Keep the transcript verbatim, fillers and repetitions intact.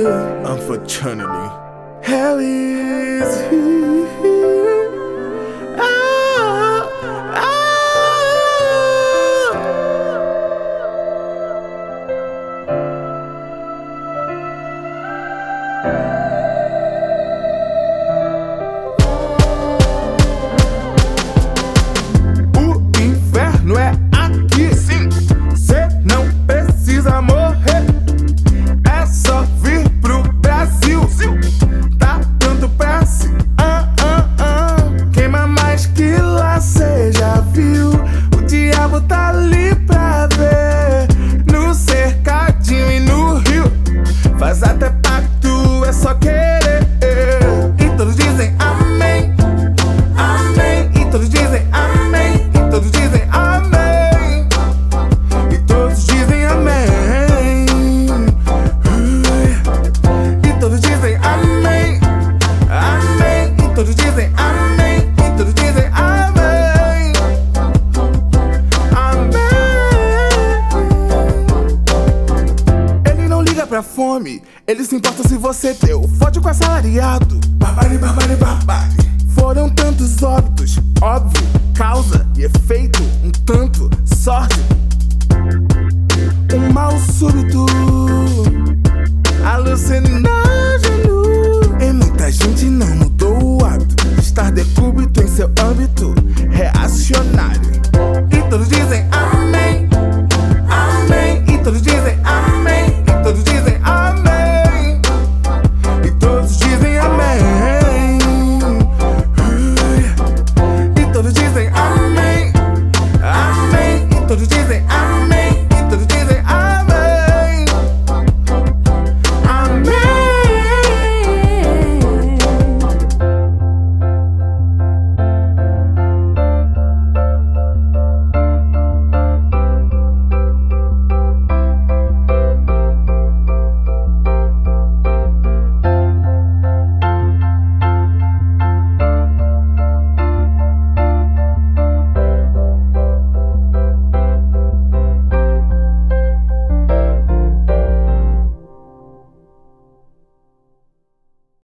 Unfortunately, hell is here. Ah, ah. O inferno é aqui, sim. Cê não precisa morrer, é só vir pro Brasil. Tá tanto pra si, ah, ah, ah. Queima mais que lá, cê já viu. O diabo tá ali pra ver. No cercadinho e no rio, faz até pacto, é só querer. E todos dizem amém, amém. E todos dizem amém, e todos dizem amém. E todos dizem amém. E todos dizem amém, amém. E todos dizem amém, e todos dizem amém. Amém. Ele não liga pra fome, ele se importa se você deu. Fode com assalariado, barbare, barbare, barbare. Foram tantos óbitos, óbvio, causa e efeito, um tanto sórdido. Um mal súbito.